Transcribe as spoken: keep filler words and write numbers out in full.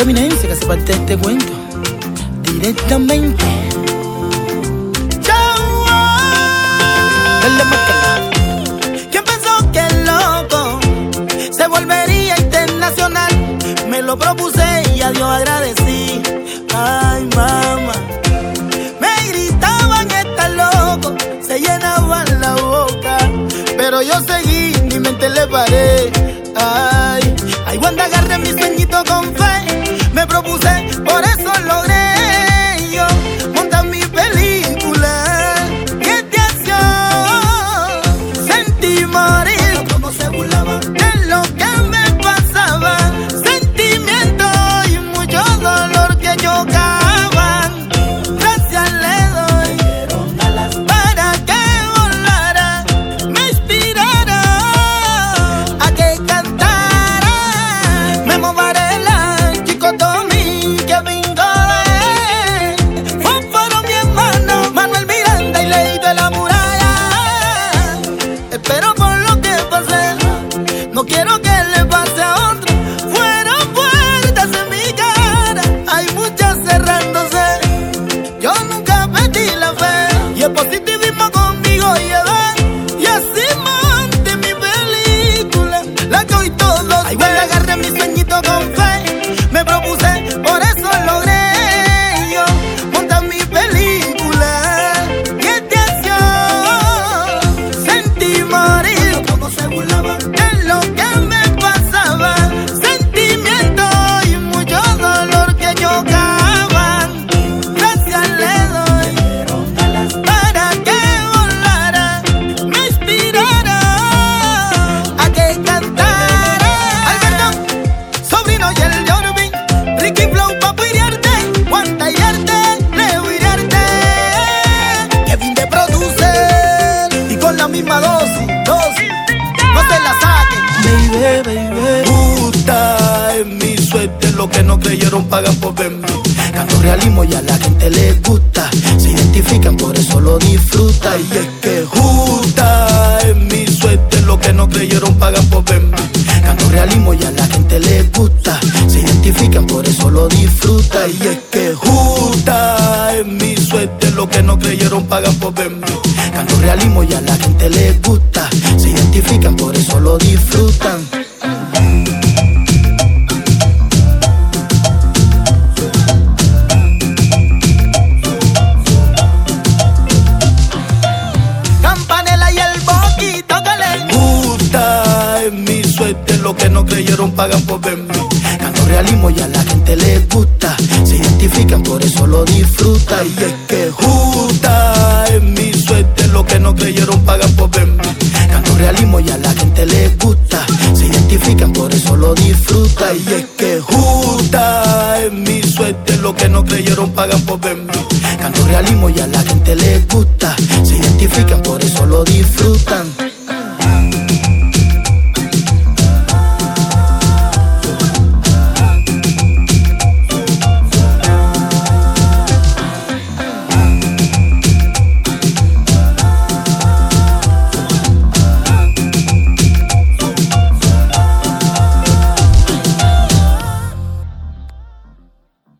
otra eminencia que hace parte de este cuento. Directamente. Chao. Dale, márcala. ¿Quién pensó que el loco se volvería internacional? Me lo propuse y a Dios agradecí. Ay, mamá. Me gritaban, está loco, se llenaban la boca, pero yo seguí, mi mente le paré. Ay, ay, cuando agarré mi sueñito con fe, me propuse, por eso logré yo montar mi película. ¿Qué te hacía? Sentí morir, como se burlaba de lo que me pasaba, sentimiento y mucho dolor que chocaban. Gracias le doy para que volara, me inspirara a que cantara. Memo Varela, Chico Tommy, Kevin Godet, Fósforo mi hermano, Manuel Miranda y Leito de la Muralla. Espero por lo que pasé, no quiero que le pase a otro. Fueron puertas en mi cara, hay muchas cerrándose. Yo nunca perdí la fe y el positivismo conmigo llevé, y así monté mi película, la que hoy todos ven. Ay, bueno, agarré mi sueñito con fe, me propuse, por eso logré yo montar mi película. ¿Qué te hacía? Sentí morir, como se burlaba de lo que me pasaba, sentimiento y mucho dolor que chocaban. Gracias le doy para que volara, me inspirara a que cantara. Alberto, Sobrino y el Jorvin, Ricky Flow, Papo Iriarte, Juan Tallarte, Leo Iriarte, Kevin de producer, y con la misma dosis, dosis, no se la saquen. Baby, baby, Gusta, es mi suerte, lo que no creyeron pagan por verme. Canto realismo y a la gente les gusta, se identifican, por eso lo disfrutan. Y es que justa, es mi suerte, lo que no creyeron pagan por verme. Canto realismo y a la gente les gusta, se identifican, por eso lo disfrutan. Y es que justa, es mi suerte, lo que no creyeron pagan por verme. Canto realismo y a la gente les gusta, se identifican, por eso lo disfrutan. Campanella y el boquito que le Gusta, es mi suerte, lo que no creyeron pagan por verme. Canto realismo y a la gente les gusta, se identifican, por eso lo disfrutan. Y es que justa, es mi suerte, lo que no creyeron pagan por verme. Canto realismo y a la gente les gusta, se identifican, por eso lo disfrutan. Y es que justa, es mi suerte, lo que no creyeron pagan por verme. Canto realismo y a la gente les gusta, se identifican, por eso lo disfrutan.